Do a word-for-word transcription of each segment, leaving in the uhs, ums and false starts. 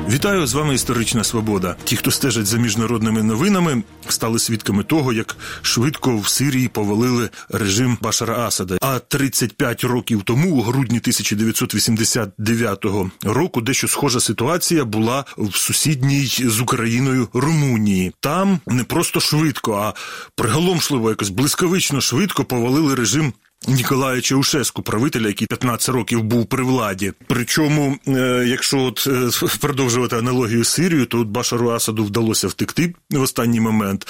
Вітаю, з вами «Історична свобода». Ті, хто стежать за міжнародними новинами, стали свідками того, як швидко в Сирії повалили режим Башара Асада. А тридцять п'ять років тому, у грудні тисяча дев'ятсот вісімдесят дев'ятого року, дещо схожа ситуація була в сусідній з Україною Румунії. Там не просто швидко, а приголомшливо, якось блискавично швидко повалили режим Ніколая Чаушеску, правителя, який п'ятнадцять років був при владі. Причому, якщо от продовжувати аналогію з Сирією, то от Башару Асаду вдалося втекти в останній момент,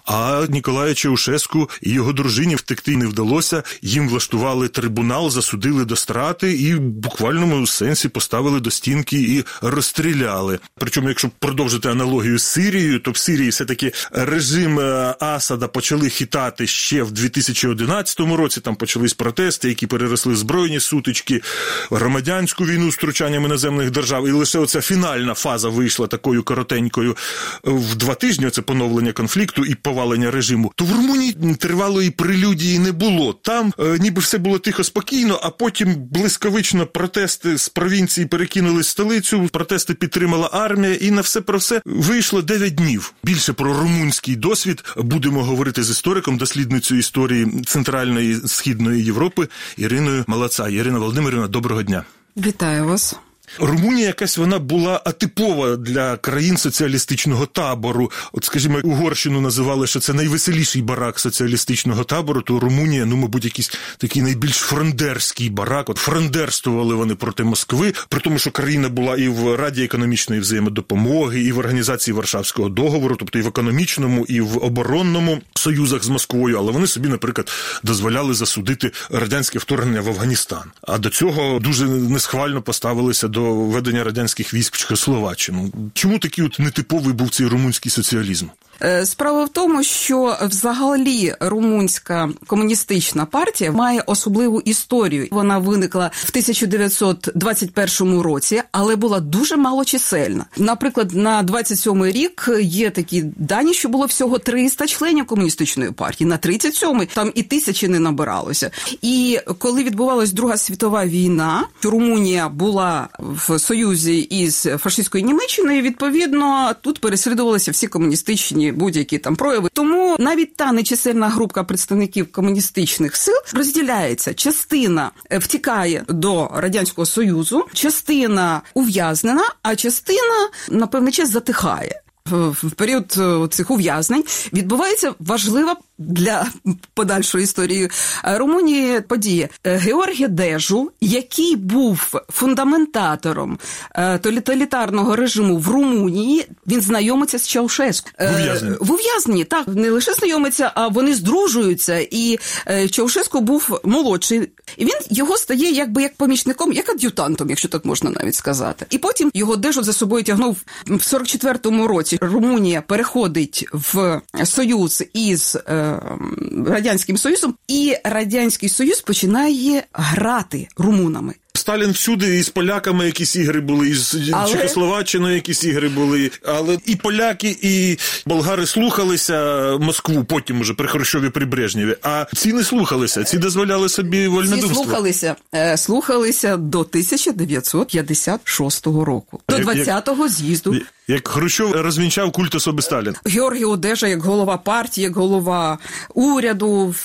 а Ніколаю Чаушеску і його дружині втекти не вдалося. Їм влаштували трибунал, засудили до страти і в буквальному сенсі поставили до стінки і розстріляли. Причому, якщо продовжити аналогію з Сирією, то в Сирії все-таки режим Асада почали хитати ще в дві тисячі одинадцятому році, там почали протести, які переросли в збройні сутички, громадянську війну з втручанням іноземних держав. І лише оця фінальна фаза вийшла такою коротенькою в два тижні, це поновлення конфлікту і повалення режиму. То в Румунії тривалої прелюдії не було. Там е, ніби все було тихо, спокійно, а потім блискавично протести з провінції перекинули в столицю, протести підтримала армія, і на все про все вийшло дев'ять днів. Більше про румунський досвід будемо говорити з істориком, дослідницею історії Центральної Східної Європи Іриною Малацай. Ірина Володимирівна, доброго дня. Вітаю вас. Румунія якась вона була атипова для країн соціалістичного табору. От, скажімо, Угорщину називали, що це найвеселіший барак соціалістичного табору, то Румунія, ну, мабуть, якийсь такий найбільш фрондерський барак. От фрондерствували вони проти Москви, при тому, що країна була і в Раді економічної взаємодопомоги, і в Організації Варшавського договору, тобто і в економічному, і в оборонному союзах з Москвою, але вони собі, наприклад, дозволяли засудити радянське вторгнення в Афганістан. А до цього дуже несхвально поставилися до введення радянських військ в Чехословаччину. Чому такий от нетиповий був цей румунський соціалізм? Справа в тому, що взагалі румунська комуністична партія має особливу історію. Вона виникла в тисяча дев'ятсот двадцять першому році, але була дуже малочисельна. Наприклад, на двадцять сьомий рік є такі дані, що було всього триста членів комуністичної партії. На тридцять сьомий там і тисячі не набиралося. І коли відбувалась Друга світова війна, Румунія була в союзі із фашистською Німеччиною, відповідно, тут переслідувалися всі комуністичні будь-які там прояви. Тому навіть та нечисельна група представників комуністичних сил розділяється. Частина втікає до Радянського Союзу, частина ув'язнена, а частина на певний час затихає. В період цих ув'язнень відбувається важлива для подальшої історії Румунії подія. Георгі Дежу, який був фундаментатором тоталітарного режиму в Румунії, він знайомиться з Чаушеску. В ув'язненні, так, не лише знайомиться, а вони здружуються, і Чаушеску був молодший. І він його стає якби як помічником, як ад'ютантом, якщо так можна навіть сказати. І потім його Дежу за собою тягнув в сорок четвертому році. Румунія переходить в союз із е, Радянським Союзом, і Радянський Союз починає грати румунами. Сталін всюди, і з поляками якісь ігри були, і з але... Чехословаччиною якісь ігри були. Але і поляки, і болгари слухалися Москву, потім уже при Хрущові, при Брежнєві. А ці не слухалися, ці дозволяли собі вольнодумство. Ці слухалися, е, слухалися до тисяча дев'ятсот п'ятдесят шостого року, до двадцятого з'їзду. Як Хрущов розвінчав культ особи Сталіна. Георгій Одежа, як голова партії, як голова уряду,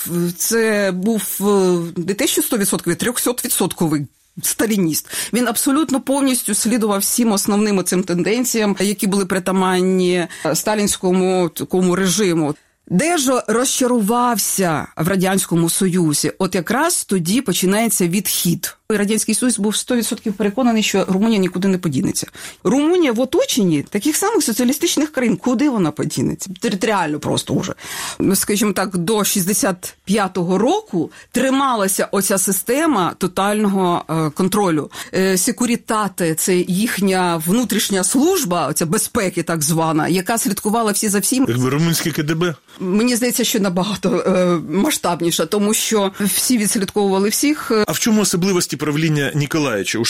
це був не те, що сто відсотків, трьохсот відсотків сталініст. Він абсолютно повністю слідував всім основним цим тенденціям, які були притаманні сталінському такому режиму. Дежо розчарувався в Радянському Союзі. От якраз тоді починається відхід. Радянський Союз був сто відсотків переконаний, що Румунія нікуди не подінеться. Румунія в оточенні таких самих соціалістичних країн. Куди вона подінеться? Територіально просто вже. Скажімо так, до шістдесят п'ятого року трималася оця система тотального контролю. Секурітати – це їхня внутрішня служба, оця безпеки так звана, яка слідкувала всі за всім. Якби румунське ка де бе? Мені здається, що набагато е, масштабніше, тому що всі відслідковували всіх. А в чому особливості правління Ніколая Чаушеску?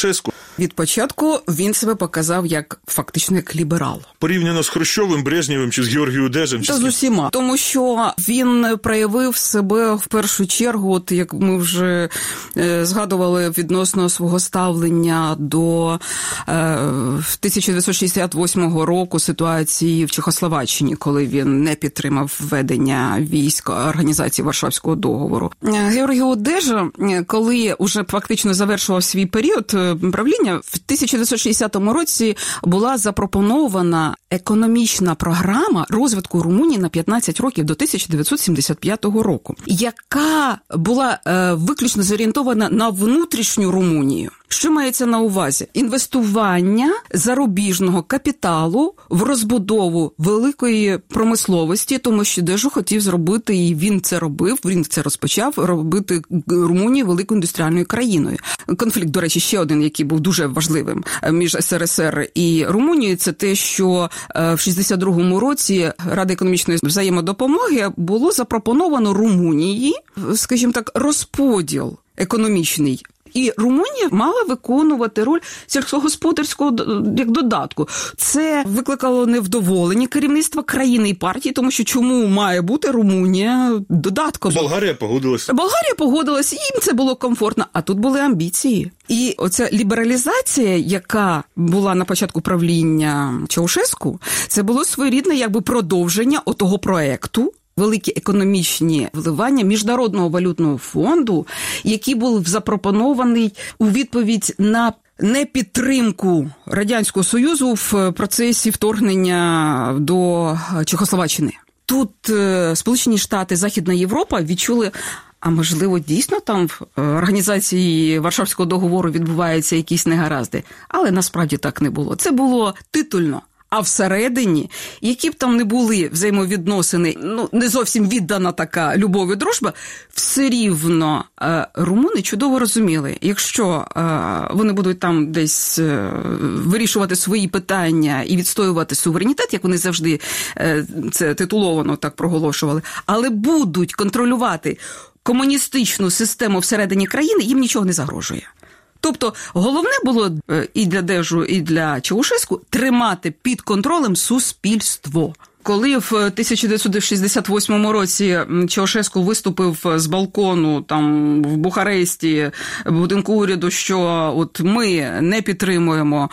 Від початку він себе показав як фактично як ліберал. Порівняно з Хрущовим, Брежнєвим чи з Георгієм Одежем? Та з усіма. Тому що він проявив себе в першу чергу, от як ми вже е, згадували, відносно свого ставлення до е, тисяча дев'ятсот шістдесят восьмого року ситуації в Чехословаччині, коли він не підтримав введення військ Організації Варшавського договору. Георгій Одежа, коли уже фактично завершував свій період правління, в тисяча дев'ятсот шістдесятому році була запропонована економічна програма розвитку Румунії на п'ятнадцять років до тисяча дев'ятсот сімдесят п'ятого року, яка була е, виключно зорієнтована на внутрішню Румунію. Що мається на увазі? Інвестування зарубіжного капіталу в розбудову великої промисловості, тому що Дежу хотів зробити, і він це робив, він це розпочав, робити Румунію великою індустріальною країною. Конфлікт, до речі, ще один, який був дуже важливим між ес ер ес ер і Румунією, це те, що в шістдесят другому році Рада економічної взаємодопомоги було запропоновано Румунії, скажімо так, розподіл економічний. І Румунія мала виконувати роль сільськогосподарського як додатку. Це викликало невдоволення керівництва країни і партії, тому що чому має бути Румунія додатком? Болгарія погодилася. Болгарія погодилася, їм це було комфортно, а тут були амбіції. І оця лібералізація, яка була на початку правління Чаушеску, це було своєрідне якби продовження отого проекту, великі економічні вливання Міжнародного валютного фонду, який був запропонований у відповідь на непідтримку Радянського Союзу в процесі вторгнення до Чехословаччини. Тут Сполучені Штати, Західна Європа відчули, а можливо, дійсно там в організації Варшавського договору відбуваються якісь негаразди. Але насправді так не було. Це було титульно. А всередині, які б там не були взаємовідносини, ну, не зовсім віддана така любов і дружба, все рівно е, румуни чудово розуміли, якщо е, вони будуть там десь е, вирішувати свої питання і відстоювати суверенітет, як вони завжди е, це титуловано так проголошували, але будуть контролювати комуністичну систему всередині країни, їм нічого не загрожує. Тобто головне було і для Дежу, і для Чаушеску тримати під контролем суспільство. Коли в тисяча дев'ятсот шістдесят восьмому році Чаушеску виступив з балкону там в Бухаресті, в будинку уряду, що от ми не підтримуємо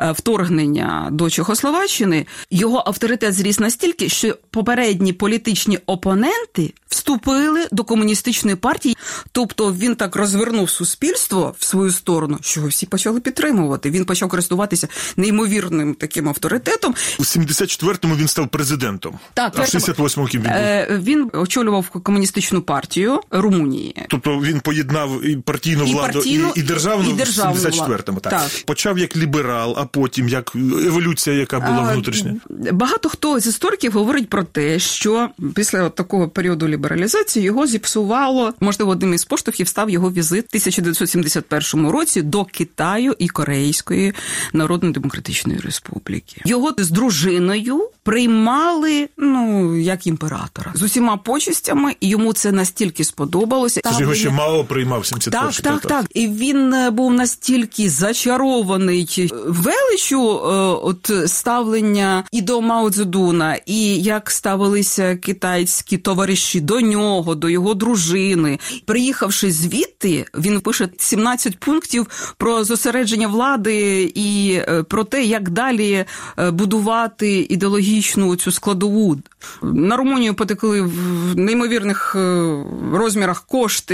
вторгнення до Чехословаччини, його авторитет зріс настільки, що попередні політичні опоненти вступили до комуністичної партії. Тобто він так розвернув суспільство в свою сторону, що всі почали підтримувати. Він почав користуватися неймовірним таким авторитетом. У сімдесят четвертому він став президентом. Так, а в шістдесят восьмому ким він був? Він очолював комуністичну партію Румунії. Тобто він поєднав і партійну і владу, партійну, і, і державну, і державну в сімдесят четвертому. Так. Так. Почав як ліберал, а потім як еволюція, яка була внутрішня. Багато хто з істориків говорить про те, що після такого періоду лібералізації його зіпсувало, можливо, одним із поштовхів став його візит в тисяча дев'ятсот сімдесят першому році до Китаю і Корейської Народно-Демократичної Республіки. Його з дружиною приймали, ну, як імператора. З усіма почестями, і йому це настільки сподобалося. Тож його ще мало приймав в сімдесят першому. Так, так, так. І він був настільки зачарований величчю от ставлення і до Мао Цзедуна, і як ставилися китайські товариші до нього, до його дружини. Приїхавши звідти, він пише сімнадцять пунктів про зосередження влади і про те, як далі будувати ідеологічну цю складову. На Румунію потекли в неймовірних розмірах кошти,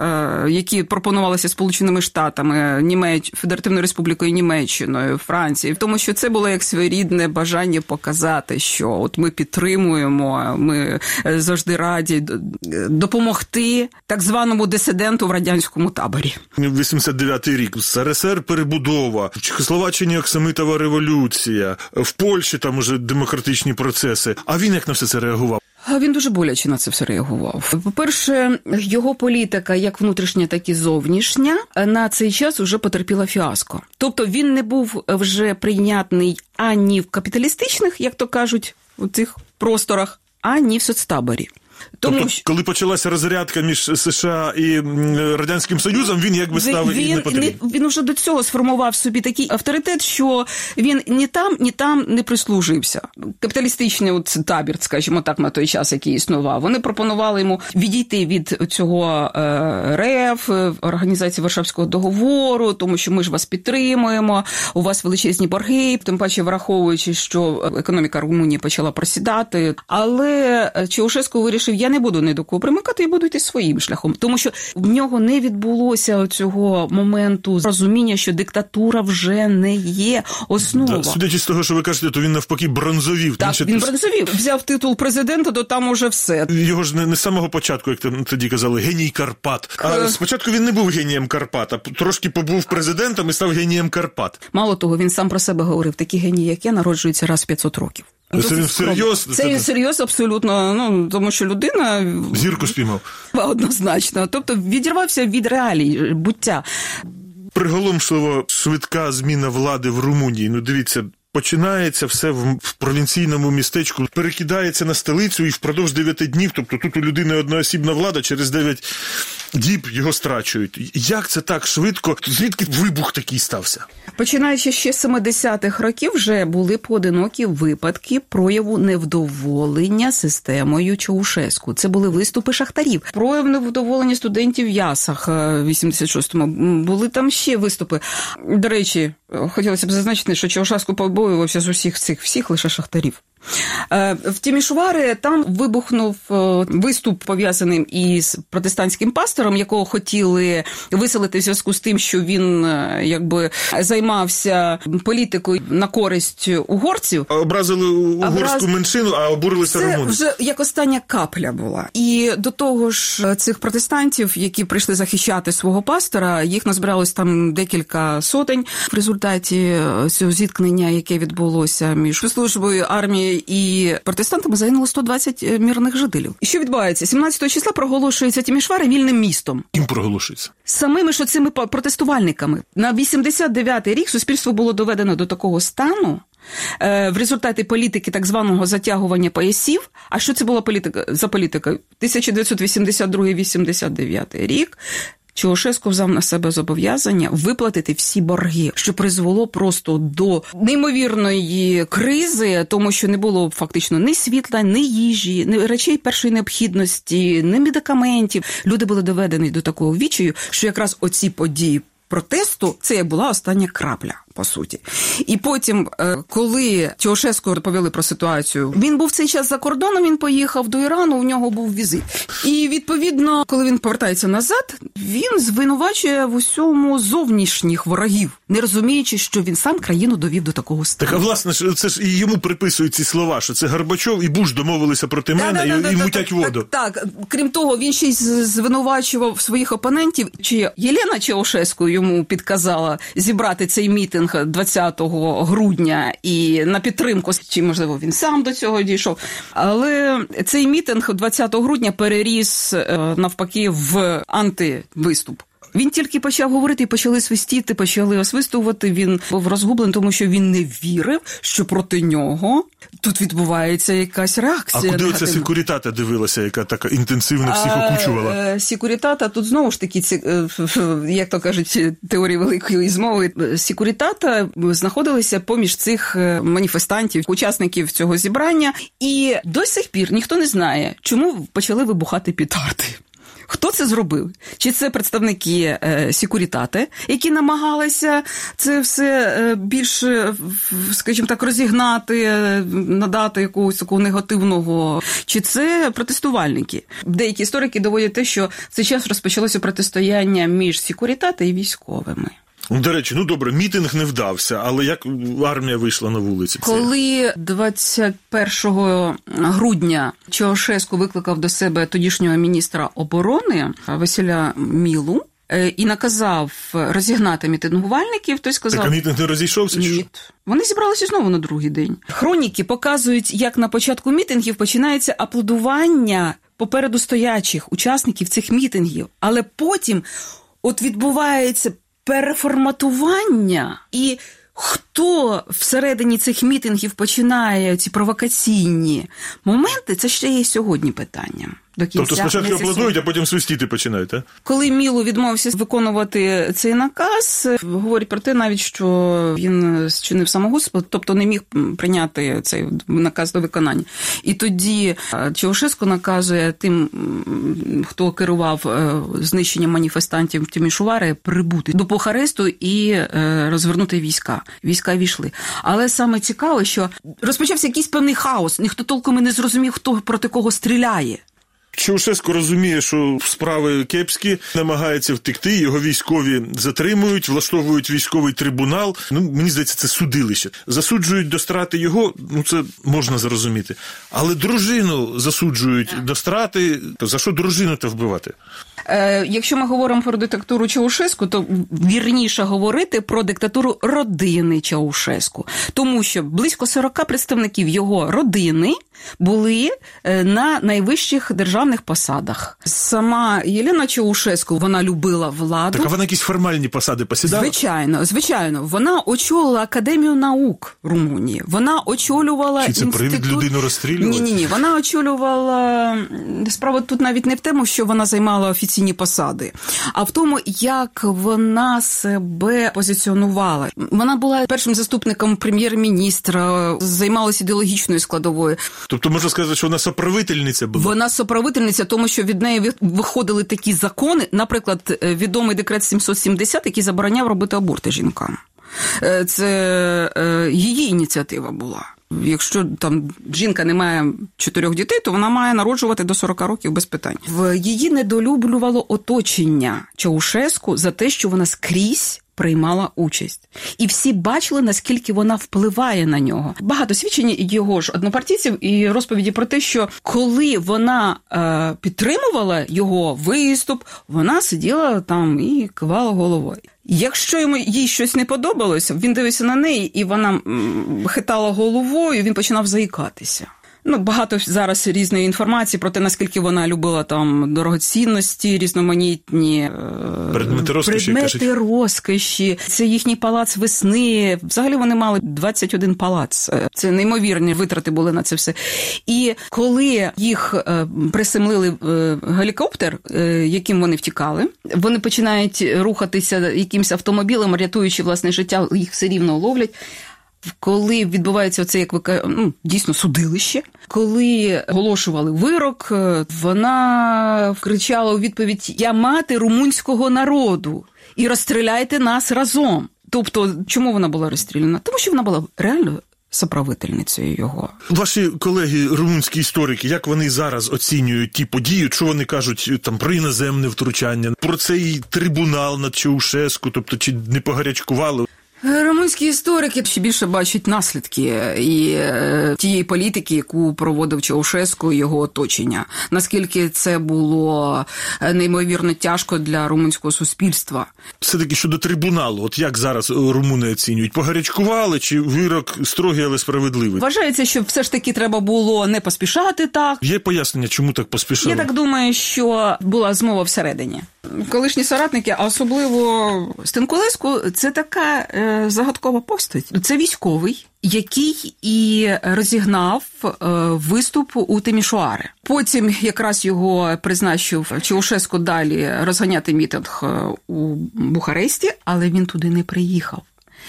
які пропонувалися Сполученими Штатами, Німеч... Федеративною Республікою Німеччиною, Францією, тому що це було як своєрідне бажання показати, що от ми підтримуємо, ми завжди раді допомогти так званому дисиденту в радянському таборі. вісімдесят дев'ятий рік. С ер ес ер перебудова, в Чехословаччині оксамитова революція, в Польщі там уже демократичні процеси. А він як на все це реагував? Він дуже боляче на це все реагував. По-перше, його політика, як внутрішня, так і зовнішня, на цей час вже потерпіла фіаско. Тобто він не був вже прийнятний ані в капіталістичних, як то кажуть, у цих просторах, ані в соцтаборі. Тому, тобто, що... коли почалася розрядка між США і Радянським Союзом, він якби став він, і не потрібен. Він, він вже до цього сформував собі такий авторитет, що він ні там, ні там не прислужився. Капіталістичний от табір, скажімо так, на той час, який існував, вони пропонували йому відійти від цього е, РФ, Організації Варшавського договору, тому що ми ж вас підтримуємо, у вас величезні борги, тим паче враховуючи, що економіка Румунії почала просідати. Але Чаушеску вирішив, я не буду ні до кого примикати, я буду йти своїм шляхом. Тому що в нього не відбулося цього моменту розуміння, що диктатура вже не є основа. Да, судячи з того, що ви кажете, то він навпаки бронзовів. Так, ще... він бронзовів. Взяв титул президента, то там уже все. Його ж не, не з самого початку, як тоді казали, геній Карпат. А спочатку він не був генієм Карпат, а трошки побув президентом і став генієм Карпат. Мало того, він сам про себе говорив, такі генії, як я, народжуються раз в п'ятсот років. Це він всерйоз? Це він всерйоз абсолютно, ну, тому що людина... Зірку спіймав. Однозначно. Тобто відірвався від реалій буття. Приголомшливо швидка зміна влади в Румунії. Ну, дивіться, починається все в, в провінційному містечку, перекидається на столицю і впродовж дев'яти днів, тобто тут у людини одноосібна влада, через дев'ять діб його страчують. Як це так швидко? Звідки вибух такий стався? Починаючи ще з семидесятих років вже були поодинокі випадки прояву невдоволення системою Чаушеску. Це були виступи шахтарів. Прояв невдоволення студентів в Ясах в вісімдесят шостому. Були там ще виступи. До речі, хотілося б зазначити, що Чаушеску побоювався з усіх цих всіх лише шахтарів. В Тімішвари там вибухнув виступ, пов'язаний із протестантським пастором, якого хотіли виселити в зв'язку з тим, що він якби займався політикою на користь угорців. Образили угорську Образ... меншину, а обурилися румуни. Це вже як остання капля була. І до того ж, цих протестантів, які прийшли захищати свого пастора, їх назбиралось там декілька сотень. В результаті цього зіткнення, яке відбулося між службою армії і протестантами, загинуло сто двадцять мирних жителів. І що відбувається? сімнадцятого числа проголошується Тімішвари вільним містом. Ким проголошується? Самими ж оцими протестувальниками. На вісімдесят дев'ятий рік суспільство було доведено до такого стану, в результаті політики так званого затягування поясів. А що це була політика за політика? тисяча дев'ятсот вісімдесят другий - вісімдесят дев'ятий рік. Чаушеску взяв на себе зобов'язання виплатити всі борги, що призвело просто до неймовірної кризи, тому що не було фактично ні світла, ні їжі, ні речей першої необхідності, ні медикаментів. Люди були доведені до такого відчаю, що якраз оці події протесту – це була остання крапля, по суті. І потім, коли Чаушеску розповіли про ситуацію, він був в цей час за кордоном, він поїхав до Ірану, у нього був візит. І, відповідно, коли він повертається назад, він звинувачує в усьому зовнішніх ворогів, не розуміючи, що він сам країну довів до такого стану. Так, а власне, це ж і йому приписують ці слова, що це Горбачов і Буш домовилися проти мене да, да, да, і, да, і мутять так, воду. Так, так, крім того, він ще й звинувачував своїх опонентів, чи Єлена Чаушеску йому підказала зібрати цей мітинг двадцятого грудня і на підтримку, чи, можливо, він сам до цього дійшов. Але цей мітинг двадцятого грудня переріс, навпаки, в антивиступ. Він тільки почав говорити, і почали свистіти, почали освистувати. Він був розгублений, тому що він не вірив, що проти нього тут відбувається якась реакція. А куди оця Секурітата дивилася, яка така інтенсивно всіх окучувала? Секурітата, тут знову ж таки, як то кажуть, теорії великої змови, Секурітата знаходилися поміж цих маніфестантів, учасників цього зібрання, і до сих пір ніхто не знає, чому почали вибухати петарди. Хто це зробив? Чи це представники е, Секурітати, які намагалися це все е, більш, скажімо так, розігнати, е, надати якогось такого негативного? Чи це протестувальники? Деякі історики доводять те, що в цей час розпочалося протистояння між Секурітати і військовими. До речі, ну добре, мітинг не вдався, але як армія вийшла на вулиці? Коли двадцять першого грудня Чаушеску викликав до себе тодішнього міністра оборони Василя Мілу і наказав розігнати мітингувальників, той сказав... Так, а мітинг не розійшовся? Ні. Вони зібралися знову на другий день. Хроніки показують, як на початку мітингів починається аплодування попереду стоячих учасників цих мітингів, але потім от відбувається переформатування, і хто всередині цих мітингів починає ці провокаційні моменти, це ще є сьогодні питанням. до кінця. Тобто спочатку аплодують, а потім свистіти починають, так? Коли Мілу відмовився виконувати цей наказ, говорить про те навіть, що він зчинив самогубство, тобто не міг прийняти цей наказ до виконання. І тоді Чаушеску наказує тим, хто керував знищенням маніфестантів Тімішоари, прибути до Бухаресту і розвернути війська. Війська війшли. Але саме цікаве, що розпочався якийсь певний хаос, ніхто толком і не зрозумів, хто проти кого стріляє. Чаушеску розуміє, що справи кепські, намагається втекти, його військові затримують, влаштовують військовий трибунал. Ну, мені здається, це судилище. Засуджують до страти його, ну це можна зрозуміти. Але дружину засуджують до страти. За що дружину-то вбивати? Е, якщо ми говоримо про диктатуру Чаушеску, то вірніше говорити про диктатуру родини Чаушеску. Тому що близько сорок представників його родини були на найвищих державних посадах. Сама Єлена Чаушеску, вона любила владу. Так, а вона якісь формальні посади посідала? Звичайно, звичайно. Вона очолила Академію наук Румунії. Вона очолювала Чи це інститут... привід людину розстрілювати? Ні-ні-ні, вона очолювала... Справа тут навіть не в тому, що вона займала офіційні посади, а в тому, як вона себе позиціонувала. Вона була першим заступником прем'єр-міністра, займалася ідеологічною складовою. Тобто можна сказати, що вона соправительниця була? Вона соправительниця, тому що від неї виходили такі закони, наприклад, відомий декрет сімсот сімдесят, який забороняв робити аборти жінкам. Це її ініціатива була. Якщо там жінка не має чотирьох дітей, то вона має народжувати до сорока років без питань. Її недолюблювало оточення Чаушеску за те, що вона скрізь приймала участь. І всі бачили, наскільки вона впливає на нього. Багато свідчень його ж однопартійців і розповіді про те, що коли вона е, підтримувала його виступ, вона сиділа там і кивала головою. Якщо йому їй щось не подобалося, він дивився на неї, і вона м, хитала головою, він починав заїкатися. Ну, багато зараз різної інформації про те, наскільки вона любила там дорогоцінності, різноманітні предмети розкоші. Предмети розкоші. Це їхній палац весни. Взагалі вони мали двадцять один палац. Це неймовірні витрати були на це все. І коли їх приземлили гелікоптер, яким вони втікали, вони починають рухатися якимось автомобілем, рятуючи власне життя, їх все рівно ловлять. Коли відбувається оце, як ви кажете, ну, дійсно судилище, коли оголошували вирок, вона кричала у відповідь: «Я мати румунського народу, і розстріляйте нас разом». Тобто, чому вона була розстріляна? Тому що вона була реально соправительницею його. Ваші колеги, румунські історики, як вони зараз оцінюють ті події, що вони кажуть там про іноземне втручання, про цей трибунал над Чаушеску, тобто чи не погарячкували? Румунські історики ще більше бачать наслідки і е, тієї політики, яку проводив Чаушеску і його оточення. Наскільки це було неймовірно тяжко для румунського суспільства. Все-таки щодо трибуналу, от як зараз румуни оцінюють? Погарячкували чи вирок строгий, але справедливий? Вважається, що все ж таки треба було не поспішати так. Є пояснення, чому так поспішали? Я так думаю, що була змова всередині. Колишні соратники, а особливо Стенкулеску, це така е, загадкова постать. Це військовий, який і розігнав е, виступ у Тімішоари. Потім якраз його призначив Чаушеску далі розганяти мітинг у Бухаресті, але він туди не приїхав.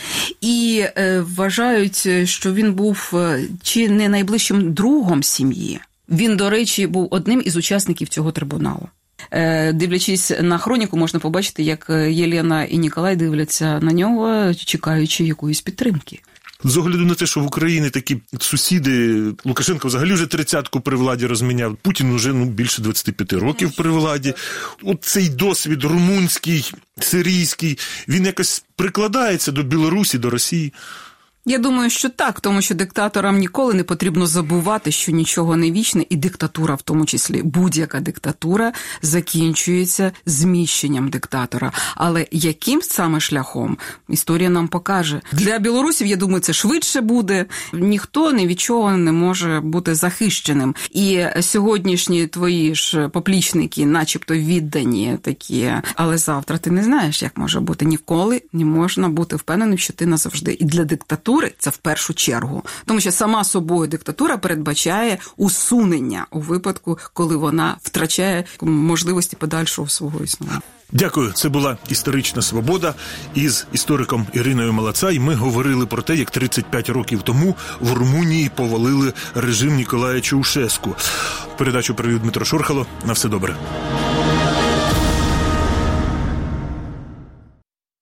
І е, вважають, що він був чи не найближчим другом сім'ї. Він, до речі, був одним із учасників цього трибуналу. Дивлячись на хроніку, можна побачити, як Єлена і Ніколай дивляться на нього, чекаючи якоїсь підтримки. З огляду на те, що в Україні такі сусіди, Лукашенко взагалі вже тридцятку при владі розміняв, Путін вже ну, більше двадцять п'ять років при владі. От цей досвід румунський, сирійський, він якось прикладається до Білорусі, до Росії? Я думаю, що так, тому що диктаторам ніколи не потрібно забувати, що нічого не вічне, і диктатура, в тому числі будь-яка диктатура, закінчується зміщенням диктатора. Але яким саме шляхом, історія нам покаже. Для білорусів, я думаю, це швидше буде. Ніхто ні від чого не може бути захищеним. І сьогоднішні твої ж поплічники, начебто віддані такі, але завтра ти не знаєш, як може бути. Ніколи не можна бути впевненим, що ти назавжди. І для диктатури диктатури – це в першу чергу. Тому що сама собою диктатура передбачає усунення у випадку, коли вона втрачає можливості подальшого свого існування. Дякую. Це була «Історична свобода» із істориком Іриною Малацай. Ми говорили про те, як тридцять п'ять років тому в Румунії повалили режим Ніколая Чаушеску. Передачу провів Дмитро Шурхало. На все добре.